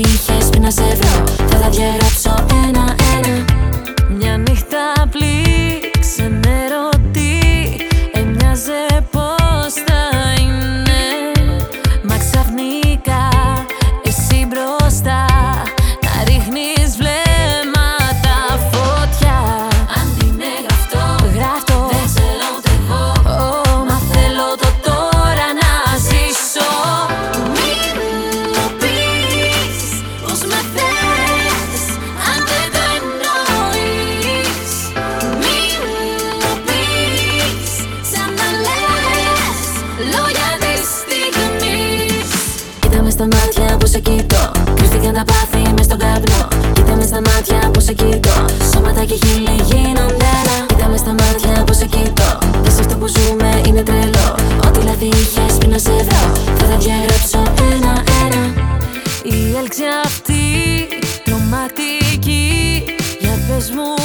είχες πει να σε βρω, θα τα διαγράψω ένα-ένα. Μια νύχτα πλήξε με ρωτή, έμοιαζε πως θα είναι. Μα ξαφνικά εσύ μπροστά να ρίχνεις βλέμματα φωτιά. Αν είναι γραφτό, δεν ξέρω ούτε εγώ. Μα θέλω το τώρα να ζήσω. Μην μου πεις πως με θες, αν δεν το εννοείς. Μην μου πεις σαν να λες λόγια της στιγμής. Κοίτα μες στα μάτια που σε κοιτώ, κρύφτηκαν τα πάθη μες στον καπνό. Κοίτα μες στα μάτια που σε κοιτώ, σώματα και χείλη γίνονται ένα. Κοίτα μες στα μάτια που σε κοιτώ, δες αυτό που ζούμε είναι τρελό. Ό,τι λάθη είχες πει να σε βρω, θα τα διαγράψω ένα-ένα. Η έλξη αυτή τρομακτική, για πες μου